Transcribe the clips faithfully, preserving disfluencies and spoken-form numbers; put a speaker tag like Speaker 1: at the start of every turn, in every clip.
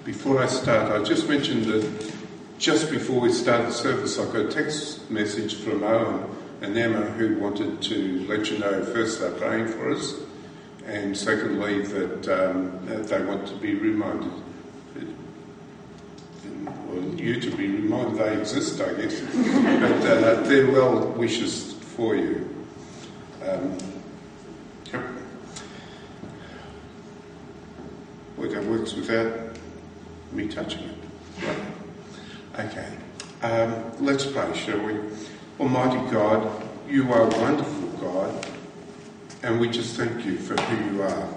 Speaker 1: Before I start, I just mentioned that just before we started the service, I got a text message from Owen and Emma who wanted to let you know, first, they're praying for us, and secondly, that, um, that they want to be reminded, well, you to be reminded they exist, I guess, but uh, they're well wishes for you. Um, yep. Well, that works without me touching it. Right. Okay. Um, let's pray, shall we? Almighty God, you are a wonderful God, and we just thank you for who you are.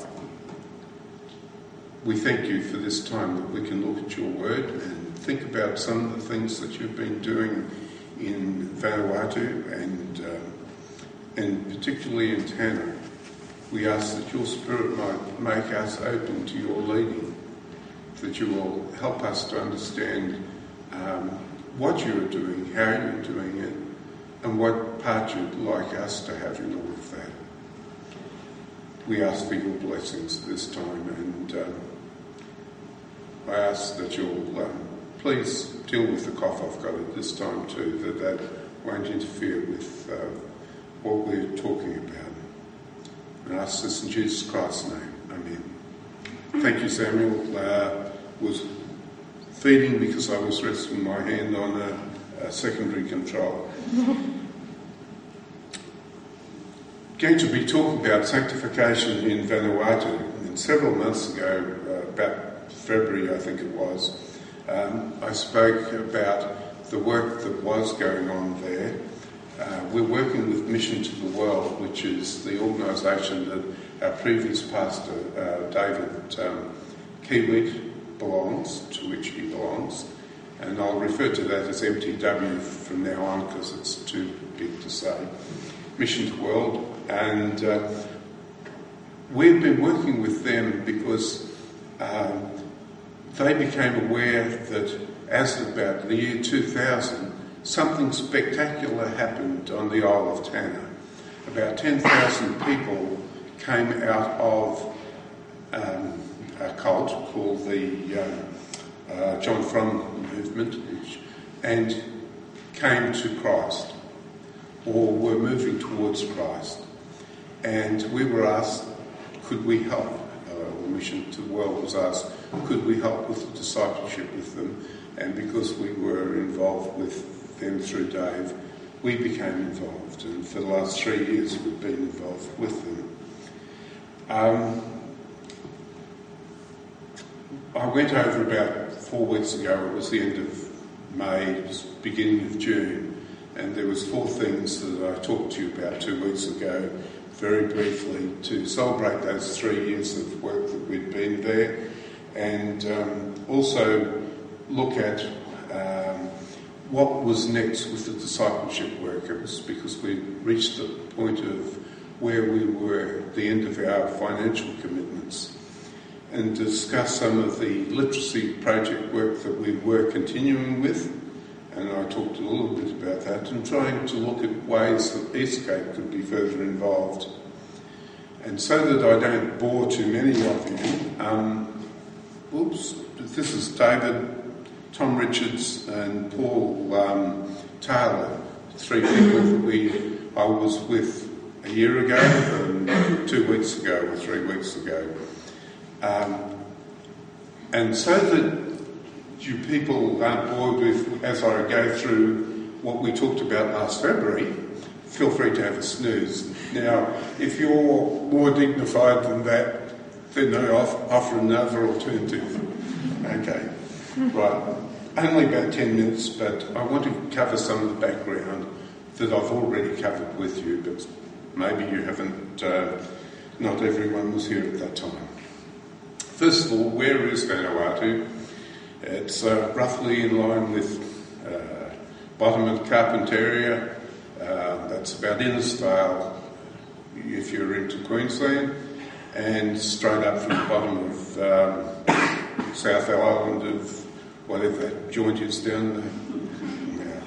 Speaker 1: We thank you for this time that we can look at your word and think about some of the things that you've been doing in Vanuatu and, uh, and particularly in Tanna. We ask that your Spirit might make us open to your leading, that you will help us to understand um, what you are doing, how you're doing it, and what part you'd like us to have in all of that. We ask for your blessings this time, and um, I ask that you'll um, please deal with the cough I've got at this time too, that that won't interfere with uh, what we're talking about. And I ask this in Jesus Christ's name. Amen. Thank you, Samuel. Uh, was feeding because I was resting my hand on a, a secondary control. Going to be talking about sanctification in Vanuatu. And several months ago, uh, about February I think it was, um, I spoke about the work that was going on there. Uh, we're working with Mission to the World, which is the organisation that our previous pastor, uh, David um, Kiewit, belongs, to which he belongs. And I'll refer to that as M T W from now on because it's too big to say. Mission to the World. And uh, we've been working with them because um, they became aware that as of about the year two thousand, something spectacular happened on the Isle of Tanna. About ten thousand people came out of um, a cult called the uh, uh, John Frum movement and came to Christ, or were moving towards Christ. And we were asked, could we help? Uh, the Mission to the World was asked, could we help with the discipleship with them? And because we were involved with them through Dave, we became involved. And for the last three years, we've been involved with them. Um, I went over about four weeks ago, it was the end of May, beginning of June, and there was four things that I talked to you about two weeks ago, very briefly, to celebrate those three years of work that we'd been there, and um, also look at um, what was next with the discipleship work. It was because we reached the point of where we were at the end of our financial commitments, and discuss some of the literacy project work that we were continuing with, and I talked a little bit about that, and trying to look at ways that Eastgate could be further involved. And so that I don't bore too many of you, um, oops, this is David, Tom Richards and Paul um, Taylor, three people that we I was with a year ago, and two weeks ago or three weeks ago. Um, and so that you people aren't bored with, as I go through what we talked about last February, feel free to have a snooze. Now, if you're more dignified than that, then I offer another alternative. Okay, right. Only about ten minutes, but I want to cover some of the background that I've already covered with you, but maybe you haven't, uh, not everyone was here at that time. First of all, where is Vanuatu? It's uh, roughly in line with uh, bottom of Carpentaria. Uh, that's about Innisfail if you're into Queensland, and straight up from the bottom of um, South Island of whatever that joint is down there.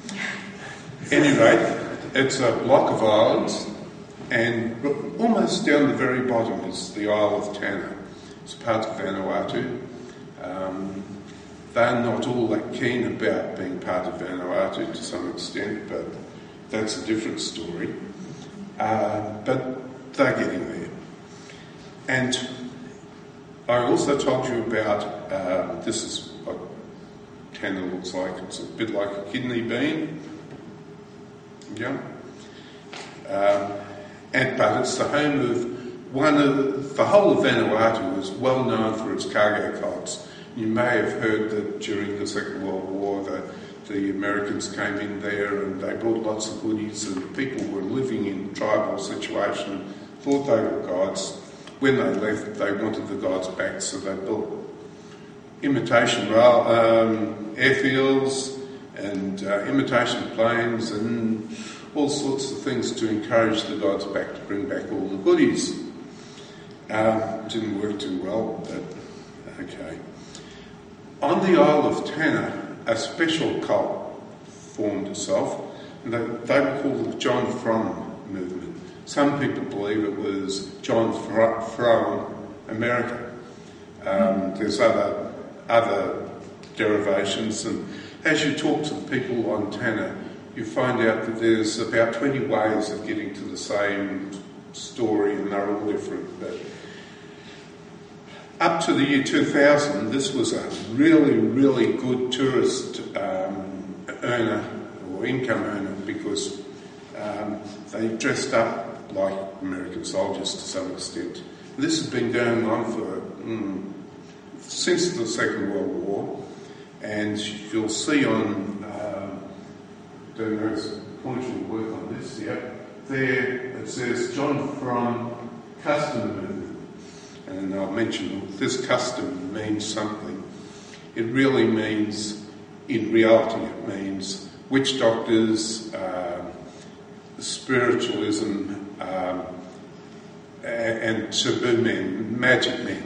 Speaker 1: Yeah. Any rate, it's a block of islands, and almost down the very bottom is the Isle of Tanna. It's part of Vanuatu. Um, they're not all that keen about being part of Vanuatu to some extent, but that's a different story. Uh, but they're getting there. And I also told you about, uh, this is what Tanna looks like. It's a bit like a kidney bean. Yeah. Um, and, but it's the home of one of, the whole of Vanuatu is well known for its cargo cults. You may have heard that during the Second World War the, the Americans came in there and they brought lots of goodies, and people were living in tribal situation, thought they were gods. When they left, they wanted the gods back, so they built imitation rail, um, airfields and uh, imitation planes and all sorts of things to encourage the gods back to bring back all the goodies. Um, didn't work too well, but okay. On the Isle of Tanna, a special cult formed itself, and they, they were called the John Frum movement. Some people believe it was John Frum America. Um, there's other other derivations, and as you talk to the people on Tanna, you find out that there's about twenty ways of getting to the same story, and they're all different. But up to the year two thousand, this was a really, really good tourist um, earner or income earner, because um, they dressed up like American soldiers to some extent. This has been going on for mm, since the Second World War, and you'll see on, um, don't know if Cornish will work on this yet, there it says John Frum Custom Movement, and I'll mention this custom means something. It really means, in reality it means witch doctors, um, spiritualism, um, and taboo men, magic men.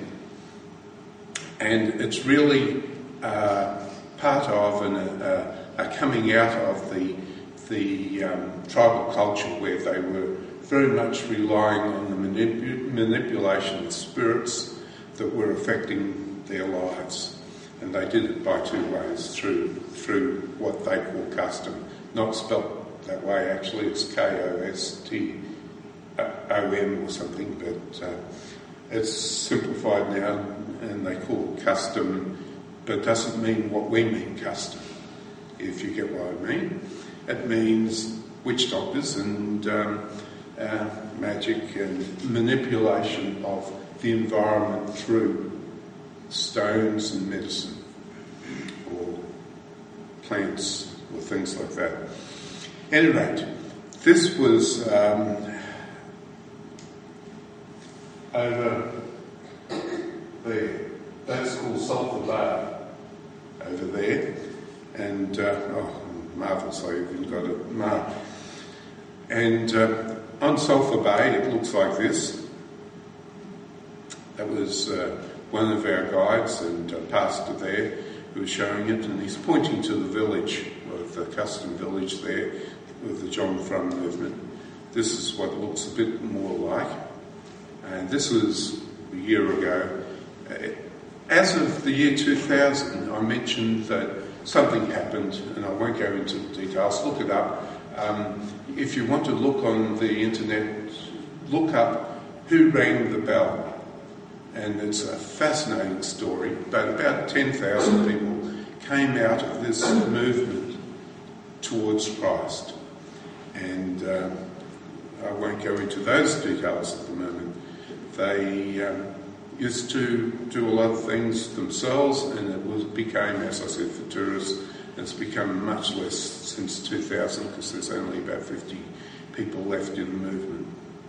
Speaker 1: And it's really uh, part of and a, a coming out of the, the um, tribal culture, where they were very much relying on the manip- manipulation of spirits that were affecting their lives. And they did it by two ways, through, through what they call custom. Not spelt that way, actually, it's K O S T O M or something, but uh, it's simplified now, and they call it custom, but it doesn't mean what we mean custom, if you get what I mean. It means witch doctors and um, uh, magic and manipulation of the environment through stones and medicine or plants or things like that. At any rate, this was um, over there. That's called Sulphur Bay over there. And, uh, oh, marvellous, I even got it marked. And uh, on Sulphur Bay, it looks like this. That was uh, one of our guides and a pastor there who was showing it, and he's pointing to the village, of the custom village there, with the John Frum movement. This is what it looks a bit more like. And this was a year ago. As of the year two thousand, I mentioned that something happened, and I won't go into the details. Look it up. Um, if you want to look on the internet, look up who rang the bell. And it's a fascinating story. But about ten thousand people came out of this movement towards Christ. And um, I won't go into those details at the moment. They um, used to do a lot of things themselves, and it was became, as I said, for tourists. It's become much less since two thousand, because there's only about fifty people left in the movement.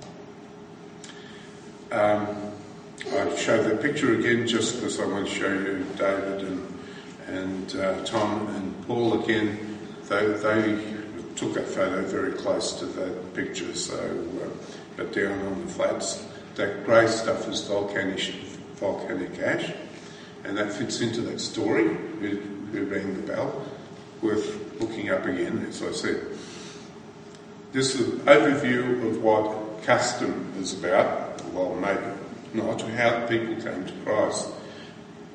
Speaker 1: Um, I show the picture again just because I want to show you David and, and uh, Tom and Paul again. They, they took that photo very close to that picture, so uh, but down on the flats. That grey stuff is volcanic, volcanic ash, and that fits into that story, who, who rang the bell. Worth looking up again, as I said. This is an overview of what custom is about, well, maybe not, how people came to Christ.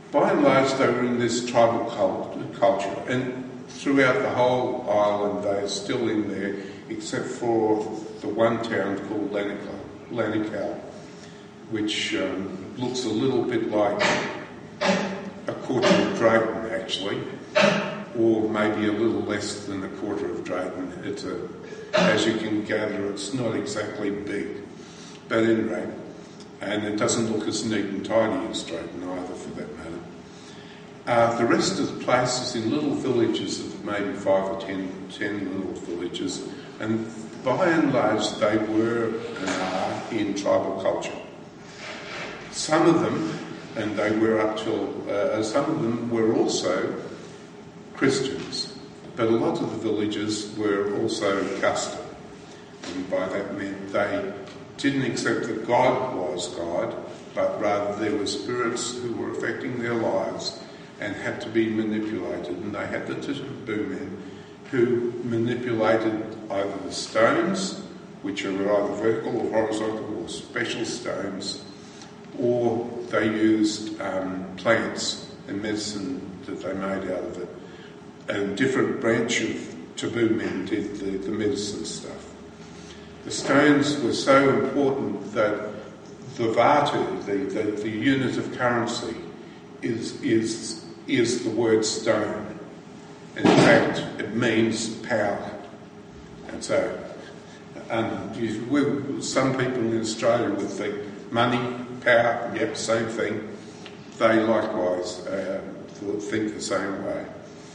Speaker 1: by and large, they were in this tribal cult- culture, and throughout the whole island, they are still in there, except for the one town called Lanical, Lanical which um, looks a little bit like a quarter of Drayton, actually, or maybe a little less than a quarter of Drayton. It's a, as you can gather, it's not exactly big, but anyway, and it doesn't look as neat and tidy as Drayton either, for that matter. Uh, the rest of the place is in little villages of maybe five or ten, ten little villages, and by and large they were and are in tribal culture. Some of them, and they were up till, uh, some of them were also Christians, but a lot of the villages were also custom, and by that meant they didn't accept that God was God, but rather there were spirits who were affecting their lives and had to be manipulated, and they had the taboo men who manipulated either the stones, which are either vertical or horizontal or special stones, or they used um, plants and medicine that they made out of it. A different branch of taboo men did the, the medicine stuff. The stones were so important that the vatu, the, the, the unit of currency, is, is, is the word stone. In fact, it means power. And so, um, you, we, some people in Australia would think money, power, yep, same thing. They likewise uh, think the same way.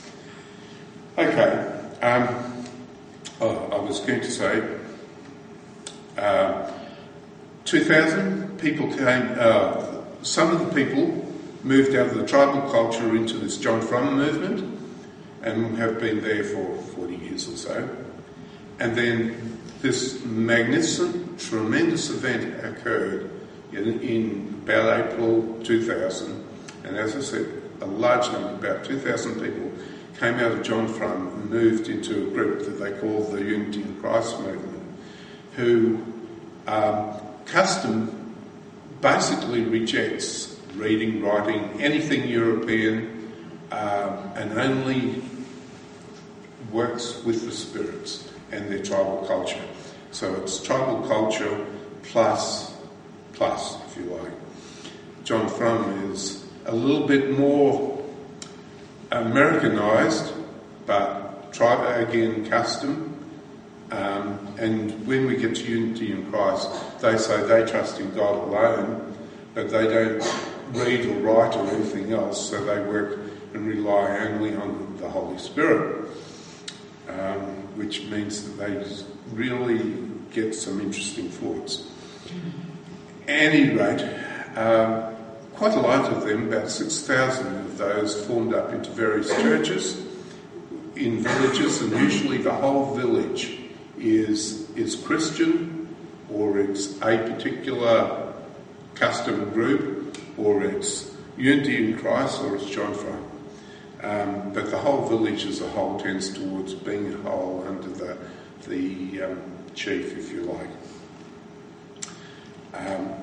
Speaker 1: Okay, um, oh, I was going to say, uh, two thousand people came, uh, some of the people moved out of the tribal culture into this John Frum movement and have been there for forty years or so. And then this magnificent, tremendous event occurred in, in about April two thousand, and as I said, a large number, about two thousand people, came out of John Frum and moved into a group that they call the Unity in Christ movement, who um, custom basically rejects reading, writing, anything European, um, and only works with the spirits and their tribal culture. So it's tribal culture plus, plus, if you like. John Frum is a little bit more Americanised, but try again custom. Um, and when we get to Unity in Christ, they say they trust in God alone, but they don't read or write or anything else, so they work and rely only on the Holy Spirit, um, which means that they really get some interesting thoughts. At any rate, um, quite a lot of them, about six thousand of those, formed up into various churches in villages, and usually the whole village is is Christian, or it's a particular custom group, or it's Unity in Christ, or it's John Frum. Um, but the whole village as a whole tends towards being a whole under the, the um, chief, if you like. Um,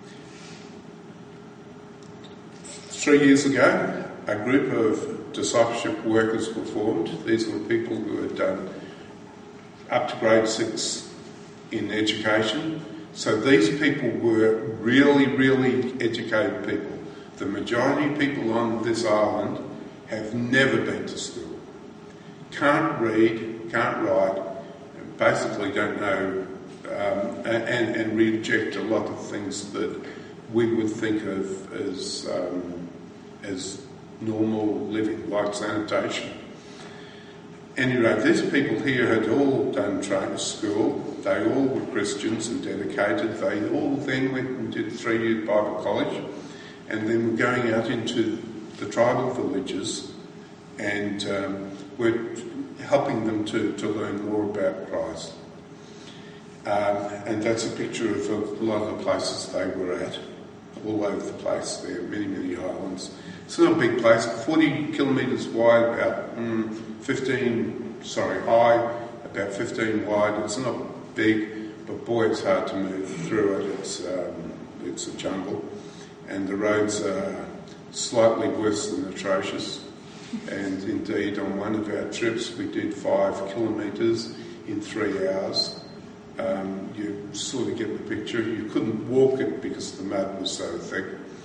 Speaker 1: Three years ago, a group of discipleship workers were formed. These were people who had done up to grade six in education. So these people were really, really educated people. The majority of people on this island have never been to school. Can't read, can't write, basically don't know, um, and, and reject a lot of things that we would think of as um, as normal living, like sanitation. Anyway, these people here had all done trade school. They all were Christians and dedicated. They all then went and did three-year Bible college, and then were going out into the tribal villages and um, were helping them to, to learn more about Christ. Um, and that's a picture of a lot of the places they were at, all over the place. There are many, many islands. It's not a big place, forty kilometres wide, about mm, fifteen, sorry, high, about fifteen wide. It's not big, but boy, it's hard to move through it. It's um, it's a jungle, and the roads are slightly worse than atrocious. And indeed, on one of our trips, we did five kilometres in three hours. Um, you sort of get the picture. You couldn't walk it because the mud was so thick.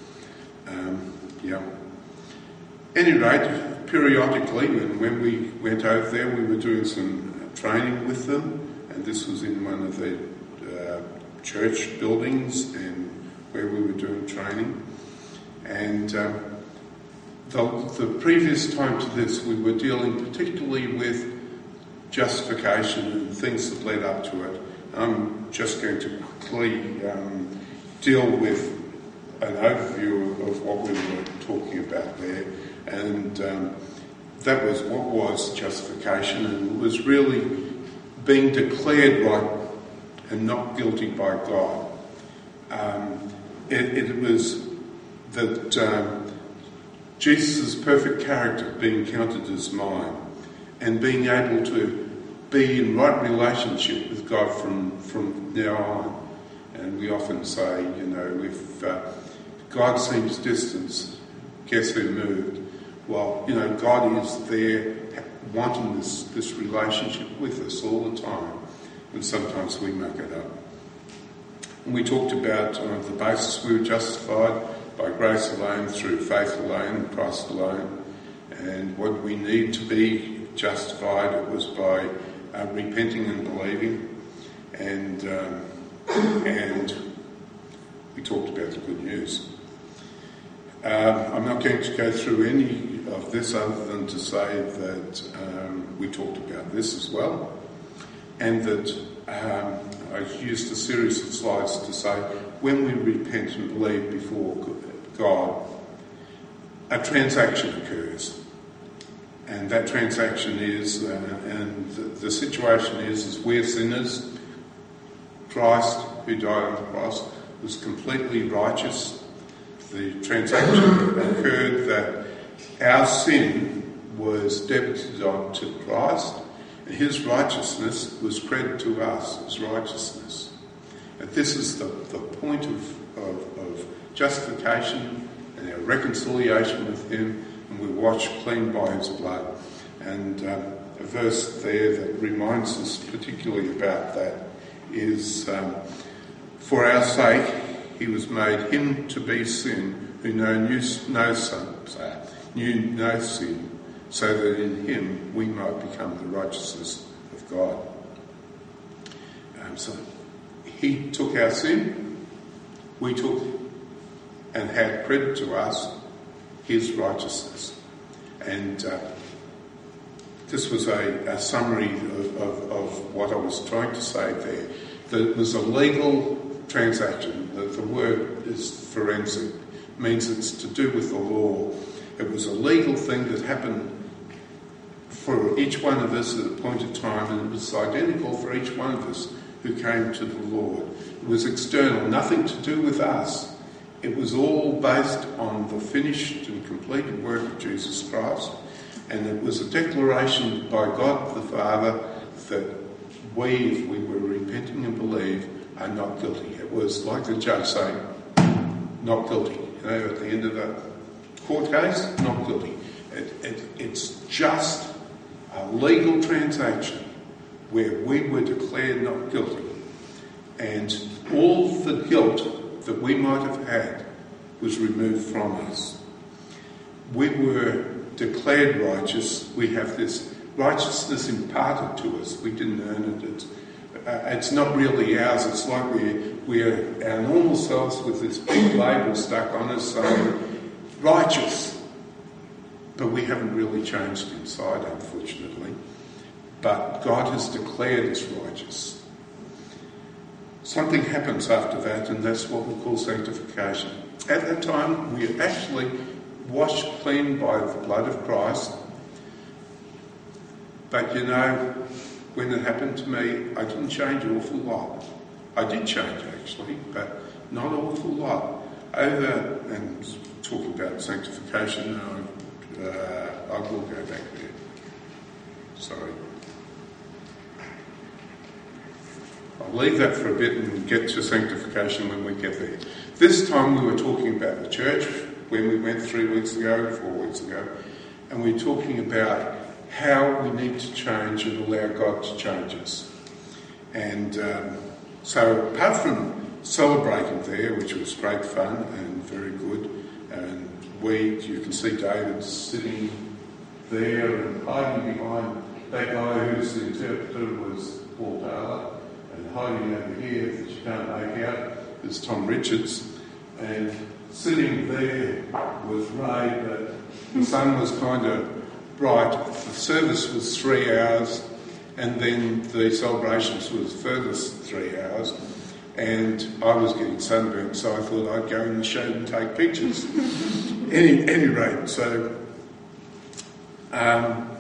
Speaker 1: Um, yeah. Any rate, periodically, when, when we went over there, we were doing some training with them, and this was in one of the uh, church buildings and where we were doing training. And um, the, the previous time to this, we were dealing particularly with justification and things that led up to it. I'm just going to quickly um, deal with an overview of, of what we were talking about there. And um, that was what was justification, and it was really being declared right and not guilty by God. Um, it, it was that um, Jesus' perfect character being counted as mine, and being able to be in right relationship with God from, from now on. And we often say, you know, if uh, God seems distant, guess who moved? Well, you know, God is there wanting this, this relationship with us all the time, and sometimes we make it up. And we talked about on uh, the basis we were justified by grace alone, through faith alone, Christ alone, and what we need to be justified, it was by uh, repenting and believing, and um, and we talked about the good news. Uh, I'm not going to go through any of this other than to say that um, we talked about this as well, and that um, I used a series of slides to say when we repent and believe before God, a transaction occurs, and that transaction is, uh, and the, the situation is, is we're sinners. Christ, who died on the cross, was completely righteous. The transaction occurred that our sin was debited on to Christ, and his righteousness was credited to us as righteousness. And this is the, the point of, of, of justification and our reconciliation with him, and we're washed clean by his blood. And um, a verse there that reminds us particularly about that is, um, for our sake he was made him to be sin who knew no sin, knew no sin, so that in him we might become the righteousness of God. Um, so he took our sin, we took and had credit to us his righteousness. And uh, this was a, a summary of, of, of what I was trying to say there. There was a legal transaction. The, the word is forensic, means it's to do with the law. It was a legal thing that happened for each one of us at a point in time, and it was identical for each one of us who came to the Lord. It was external, nothing to do with us. It was all based on the finished and completed work of Jesus Christ, and it was a declaration by God the Father that we, if we were repenting and believe, are not guilty. It was like the judge saying, not guilty. You know, at the end of the court case, not guilty. It, it, it's just a legal transaction where we were declared not guilty. And all the guilt that we might have had was removed from us. We were declared righteous. We have this righteousness imparted to us. We didn't earn it. It's, uh, it's not really ours. It's like we're, we're our normal selves with this big label stuck on us saying, righteous. But we haven't really changed inside, unfortunately. But God has declared us righteous. Something happens after that, and that's what we call sanctification. At that time, we are actually washed clean by the blood of Christ. But you know, when it happened to me, I didn't change an awful lot. I did change, actually, but not an awful lot. Over, and talking about sanctification, I, uh, I will go back there. Sorry. I'll leave that for a bit and get to sanctification when we get there. This time we were talking about the church when we went three weeks ago, four weeks ago, and we're talking about how we need to change and allow God to change us. And um, so apart from celebrating there, which was great fun and very good, and we, you can see David sitting there and hiding behind that guy who's the interpreter was Paul Taylor, and hiding over here that you can't make out is Tom Richards, and sitting there was Ray, but the sun was kind of bright. The service was three hours, and then the celebrations was furthest three hours, and I was getting sunburnt, so I thought I'd go in the shade and take pictures. any, any rate, so um,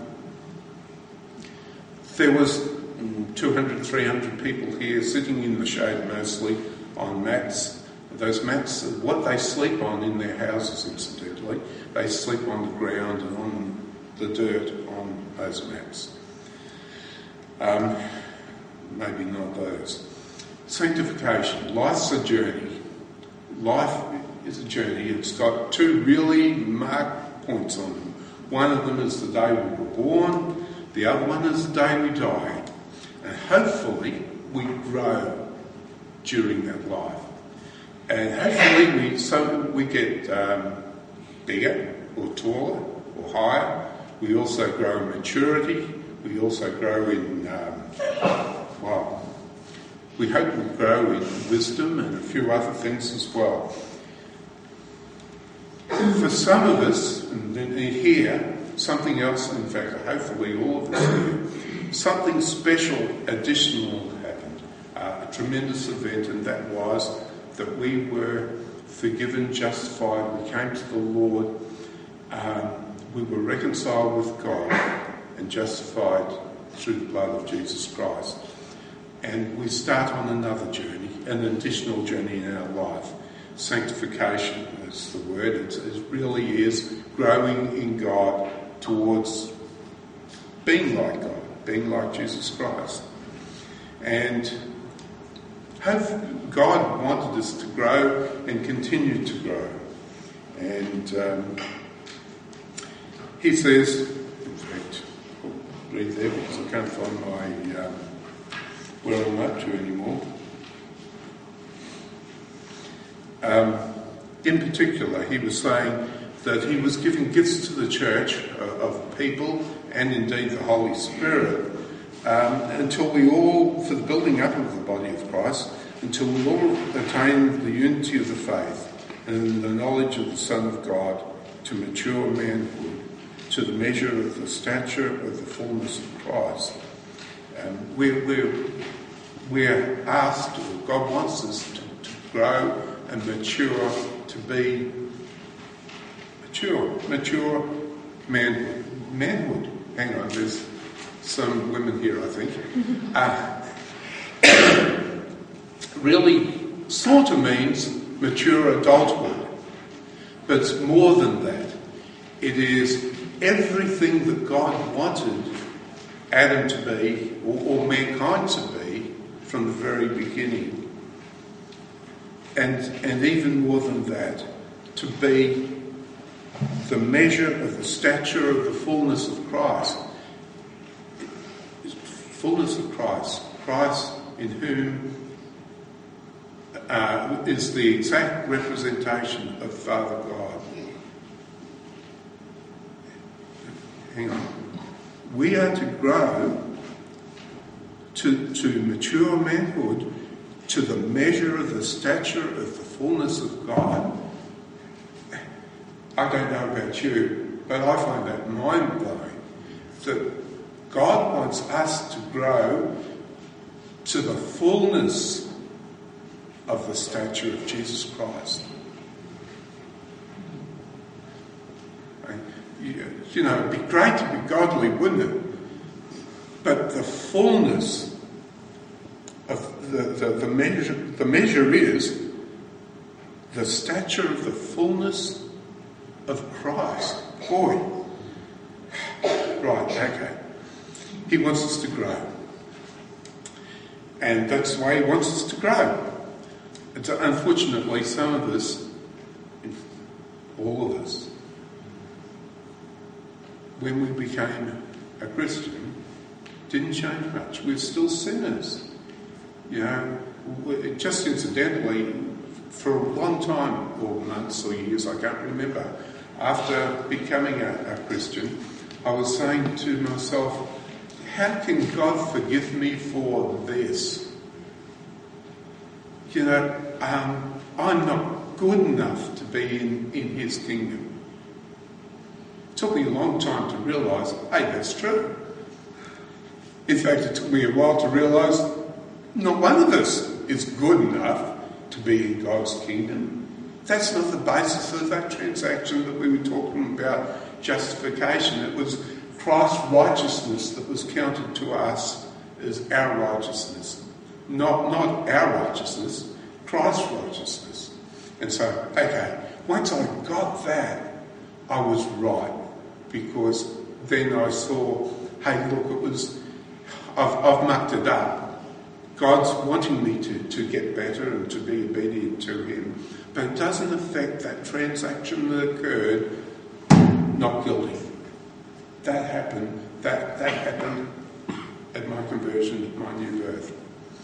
Speaker 1: there was two hundred, three hundred people here sitting in the shade mostly on mats. Those mats, what they sleep on in their houses, incidentally, they sleep on the ground and on the dirt on those mats. Um, maybe not those. Sanctification. Life's a journey. Life is a journey. It's got two really marked points on them. One of them is the day we were born. The other one is the day we die. And hopefully we grow during that life. And hopefully we, so we get um, bigger or taller or higher. We also grow in maturity. We also grow in, um, well, we hope we grow in wisdom and a few other things as well. For some of us, and in here, something else, in fact, hopefully all of us here, something special, additional happened. Uh, a tremendous event, and that was that we were forgiven, justified, we came to the Lord, um, we were reconciled with God and justified through the blood of Jesus Christ. And we start on another journey, an additional journey in our life. Sanctification is the word. It's, it really is growing in God towards being like God, being like Jesus Christ. And have, God wanted us to grow and continue to grow. And um, he says, in fact, I'll read there because I can't find my um, where I'm up to anymore. Um, in particular, he was saying that he was giving gifts to the church of, of people and indeed the Holy Spirit um, until we all, for the building up of the body of Christ, until we all attain the unity of the faith and the knowledge of the Son of God, to mature manhood, to the measure of the stature of the fullness of Christ. Um, we're, we're, we're asked, or God wants us to, to grow and mature, to be mature, mature manhood. Manhood, hang on, there's some women here, I think. Uh, really sort of means mature adulthood, but it's more than that. It is everything that God wanted Adam to be, or, or mankind to be, from the very beginning. And, and even more than that, to be the measure of the stature of the fullness of Christ. Fullness of Christ. Christ in whom uh, is the exact representation of Father God. Hang on. We are to grow to, to mature manhood, to the measure of the stature of the fullness of God. I don't know about you, but I find that mind-blowing, that God wants us to grow to the fullness of the stature of Jesus Christ. You know, it'd be great to be godly, wouldn't it? But the fullness of the, the, the measure, the measure is the stature of the fullness of Christ. Boy. Right, okay. He wants us to grow. And that's the way he wants us to grow. It's, unfortunately, some of us, all of us. When we became a Christian, didn't change much. We're still sinners. You know, just incidentally, for a long time, or months or years, I can't remember, after becoming a, a Christian, I was saying to myself, how can God forgive me for this? You know, um, I'm not good enough to be in, in his kingdom. It took me a long time to realise, hey, that's true. In fact, it took me a while to realise not one of us is good enough to be in God's kingdom. That's not the basis of that transaction that we were talking about, justification. It was Christ's righteousness that was counted to us as our righteousness. Not, not our righteousness, Christ's righteousness. And so, okay, once I got that, I was right. Because then I saw, hey, look, it was, I've, I've mucked it up. God's wanting me to, to get better and to be obedient to him. But it doesn't affect that transaction that occurred. Not guilty. That happened. That, that happened at my conversion, at my new birth.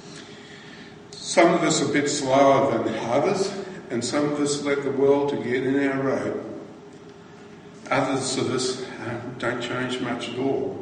Speaker 1: Some of us are a bit slower than others, and some of us let the world to get in our road. Others of us uh, don't change much at all.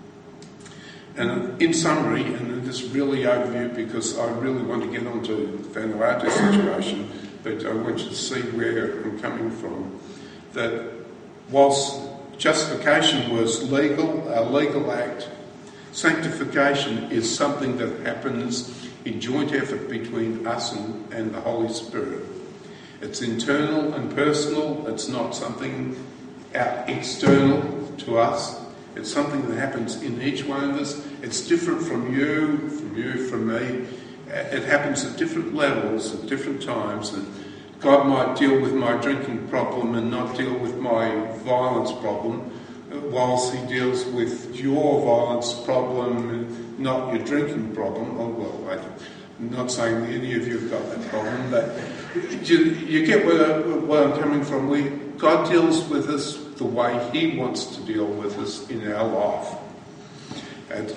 Speaker 1: And in summary, and this really overview because I really want to get onto the Vanuatu situation, but I want you to see where I'm coming from, that whilst justification was legal, a legal act, sanctification is something that happens in joint effort between us and, and the Holy Spirit. It's internal and personal. It's not something out external to us. It's something that happens in each one of us. It's different from you, from you, from me. It happens at different levels, at different times. And God might deal with my drinking problem and not deal with my violence problem, whilst he deals with your violence problem, not your drinking problem. Oh, well, I'm not saying that any of you have got that problem, but you, you get where, where I'm coming from. We, God deals with us the way he wants to deal with us in our life. And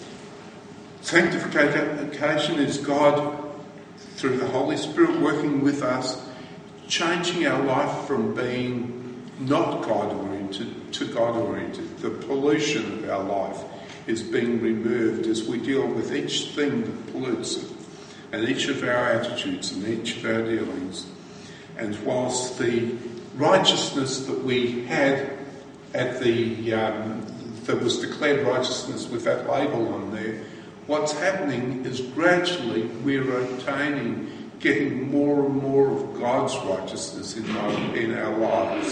Speaker 1: sanctification is God, through the Holy Spirit, working with us, changing our life from being not God-oriented to God-oriented. The pollution of our life is being removed as we deal with each thing that pollutes it, and each of our attitudes and each of our dealings. And whilst the righteousness that we had at the um, that was declared righteousness with that label on there, what's happening is gradually we're attaining, getting more and more of God's righteousness in our, in our lives.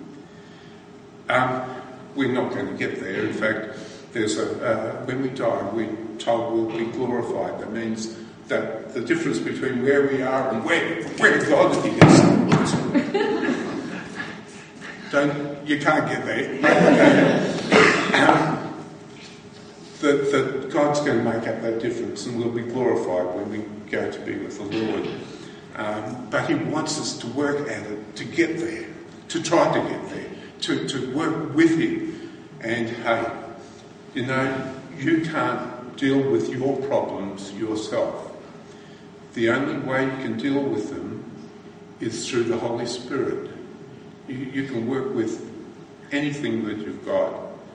Speaker 1: Um, we're not going to get there. In fact, there's a uh, when we die, we're told we'll be glorified. That means that the difference between where we are and where where God is. Don't you can't get there. um, that, that God's going to make up that difference, and we'll be glorified when we go to be with the Lord. Um, but he wants us to work at it, to get there, to try to get there, to, to work with him. And hey, you know, you can't deal with your problems yourself. The only way you can deal with them is through the Holy Spirit. You, you can work with anything that you've got.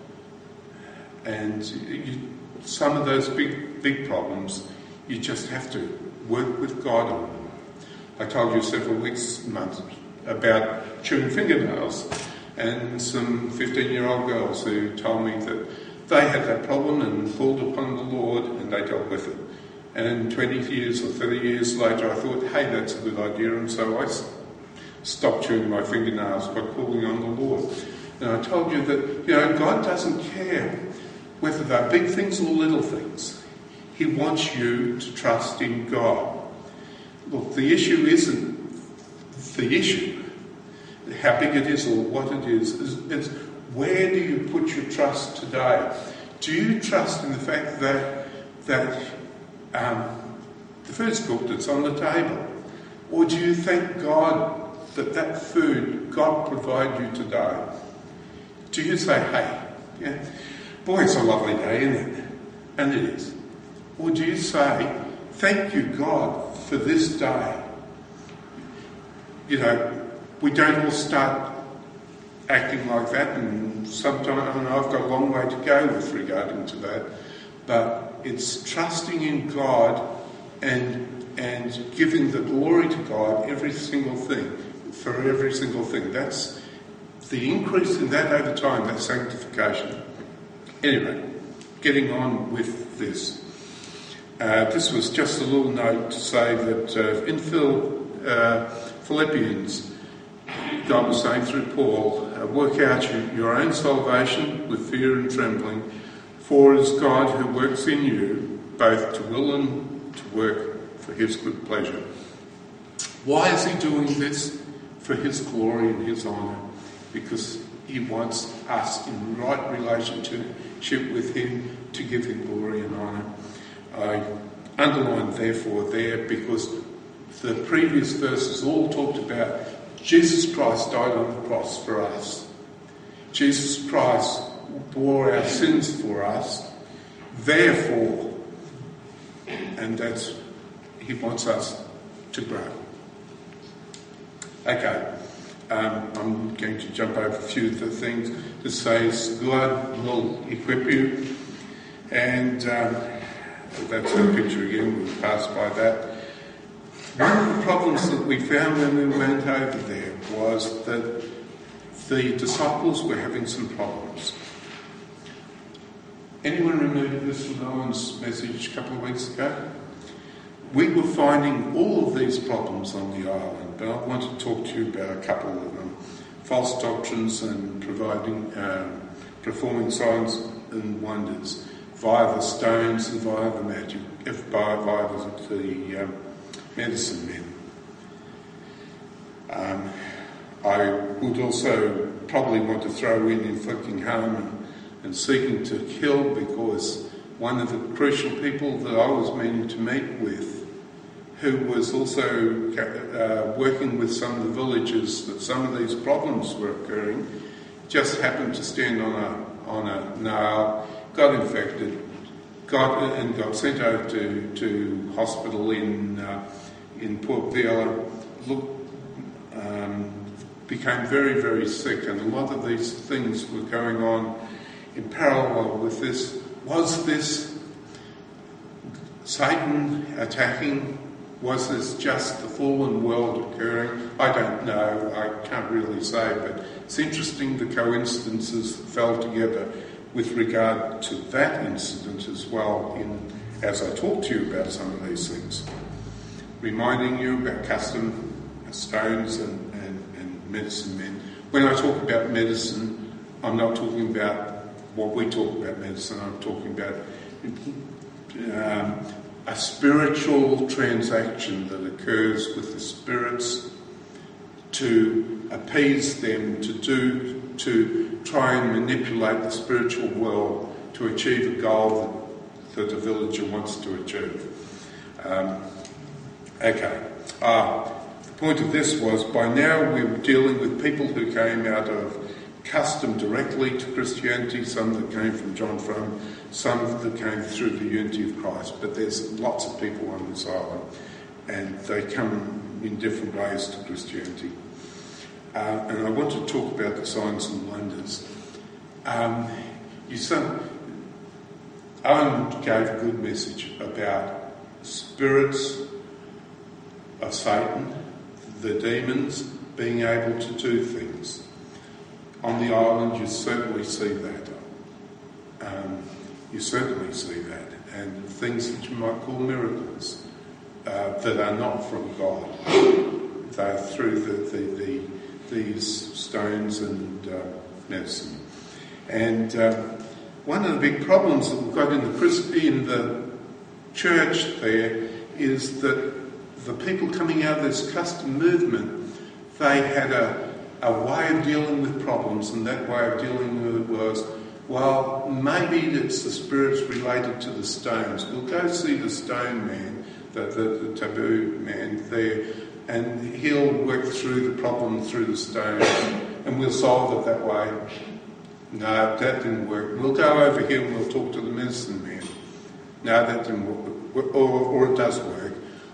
Speaker 1: And you, some of those big, big problems, you just have to work with God on them. I told you several weeks, months, about chewing fingernails, and some fifteen-year-old girls who told me that they had that problem and called upon the Lord and they dealt with it. And twenty years or thirty years later, I thought, hey, that's a good idea, and so I stopped chewing my fingernails by calling on the Lord. And I told you that, you know, God doesn't care whether they're big things or little things. He wants you to trust in God. Look, the issue isn't the issue, how big it is or what it is. It's where do you put your trust today? Do you trust in the fact that that um, the food's cooked, it's on the table? Or do you thank God that that food God provide you today, do you say, hey, yeah, boy, it's a lovely day, isn't it? And it is. Or do you say, thank you, God, for this day? You know, we don't all start acting like that, and sometimes, I don't know, I've got a long way to go with regarding to that, but it's trusting in God and and giving the glory to God every single thing, for every single thing. That's the increase in that over time, that sanctification. Anyway, getting on with this. Uh, this was just a little note to say that uh, in Phil, uh, Philippians, God was saying through Paul, uh, work out your, your own salvation with fear and trembling, for it is God who works in you, both to will and to work for his good pleasure. Why is he doing this? For his glory and his honour. Because he wants us in right relationship with him to give him glory and honour. I underlined therefore there because the previous verses all talked about Jesus Christ died on the cross for us. Jesus Christ bore our sins for us. Therefore, and that's, he wants us to grow. Okay, um, I'm going to jump over a few of the things. This says God will equip you, and um, that's the picture again, we'll pass by that. One of the problems that we found when we went over there was that the disciples were having some problems. Anyone remember this from Owen's message a couple of weeks ago? We were finding all of these problems on the island, but I want to talk to you about a couple of them. False doctrines and providing, um, performing signs and wonders via the stones and via the magic, if by via the, the um, medicine men. Um, I would also probably want to throw in inflicting harm and, and seeking to kill, because one of the crucial people that I was meaning to meet with, who was also uh, working with some of the villages that some of these problems were occurring, just happened to stand on a on a nail, got infected, got and got sent over to to hospital in uh, in Port Vila. Look, um, became very very sick, and a lot of these things were going on in parallel with this. Was this Satan attacking? Was this just the fallen world occurring? I don't know, I can't really say, but it's interesting the coincidences fell together with regard to that incident as well, in, as I talk to you about some of these things. Reminding you about custom, stones and, and, and medicine men. When I talk about medicine, I'm not talking about what we talk about medicine, I'm talking about um, a spiritual transaction that occurs with the spirits to appease them, to do, to try and manipulate the spiritual world to achieve a goal that, that the villager wants to achieve. Um, okay. Ah, the point of this was, by now we were dealing with people who came out of custom directly to Christianity, some that came from John Frum, some that came through the unity of Christ. But there's lots of people on this island, and they come in different ways to Christianity. Uh, and I want to talk about the signs and wonders. Um, you saw, Owen gave a good message about spirits of Satan, the demons, being able to do things. On the island, you certainly see that. Um, you certainly see that. And things that you might call miracles uh, that are not from God. They're through the, the, the, these stones and uh, medicine. And uh, one of the big problems that we've got in the, in the church there is that the people coming out of this custom movement, they had a a way of dealing with problems, and that way of dealing with it was, well, maybe it's the spirits related to the stones. We'll go see the stone man, the, the, the taboo man there, and he'll work through the problem through the stone, and we'll solve it that way. No, that didn't work. We'll go over here and we'll talk to the medicine man. No, that didn't work. Or, or it does work.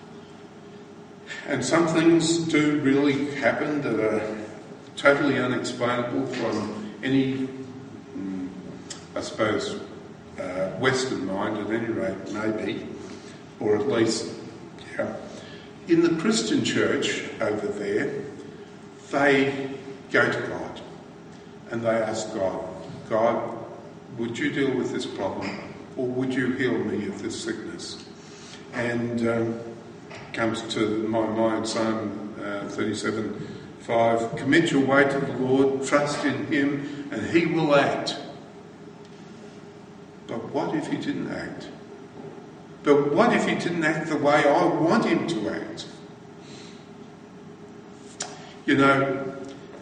Speaker 1: And some things do really happen that are totally unexplainable from any, I suppose, uh, Western mind at any rate, maybe, or at least, yeah. In the Christian church over there, they go to God and they ask God, God, would you deal with this problem, or would you heal me of this sickness? And um, comes to my mind Psalm uh, thirty-seven five, commit your way to the Lord, trust in him, and he will act. But what if he didn't act? But what if he didn't act the way I want him to act? You know,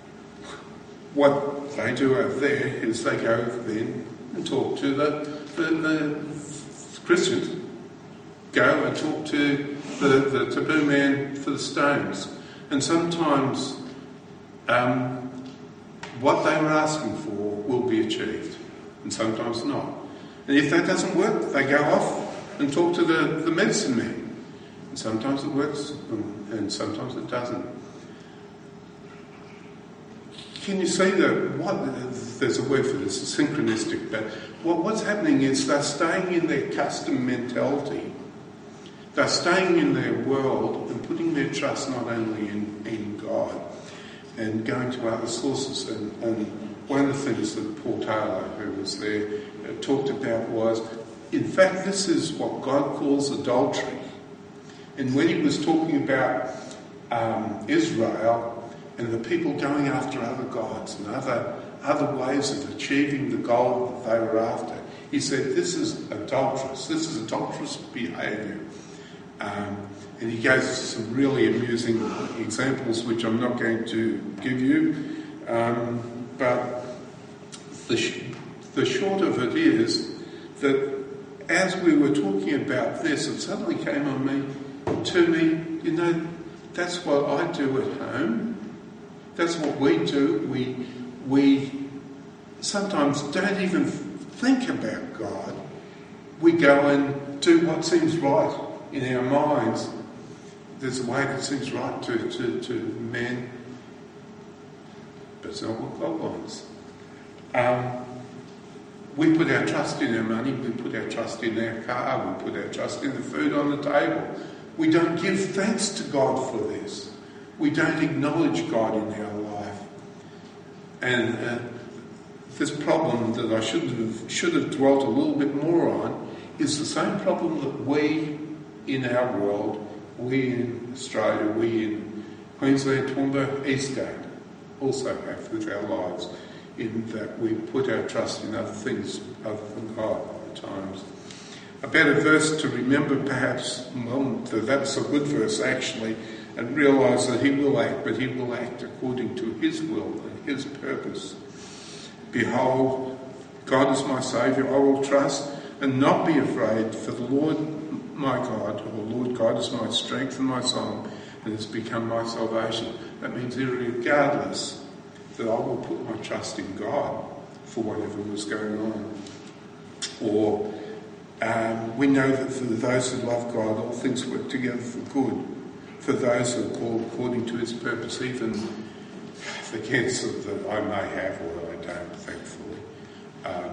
Speaker 1: what they do over there is they go then and talk to the, the, the Christians, go and talk to the, the taboo man for the stones. And sometimes um, what they were asking for will be achieved, and sometimes not. And if that doesn't work, they go off and talk to the, the medicine man. And sometimes it works, and sometimes it doesn't. Can you see that what, there's a word for this, it's synchronistic, but what, what's happening is they're staying in their custom mentality. They're staying in their world and putting their trust not only in, in God and going to other sources. And, and one of the things that Paul Taylor, who was there, uh, talked about was, in fact, this is what God calls adultery. And when he was talking about um, Israel and the people going after other gods and other other ways of achieving the goal that they were after, he said, this is adulterous. This is adulterous behaviour. Um, and he goes to some really amusing examples, which I'm not going to give you. Um, but the, sh- the short of it is that as we were talking about this, it suddenly came on me, to me, you know, that's what I do at home. That's what we do. We, we sometimes don't even think about God. We go and do what seems right in our minds. There's a way that seems right to, to, to men, but it's not what God wants. Um, we put our trust in our money, we put our trust in our car, we put our trust in the food on the table. We don't give thanks to God for this. We don't acknowledge God in our life. And uh, this problem that I should have, should have dwelt a little bit more on is the same problem that we in our world, we in Australia, we in Queensland, Toowoomba, Eastgate, also have with our lives, in that we put our trust in other things other than God at times. A better verse to remember perhaps, well, that's a good verse actually, and realise that he will act, but he will act according to his will and his purpose. Behold, God is my Saviour, I will trust and not be afraid, for the Lord my God, or Lord God is my strength and my song, and has become my salvation. That means irregardless that I will put my trust in God for whatever was going on. Or um, we know that for those who love God, all things work together for good, for those who are called according to his purpose, even the cancer that I may have, or I don't, thankfully, um,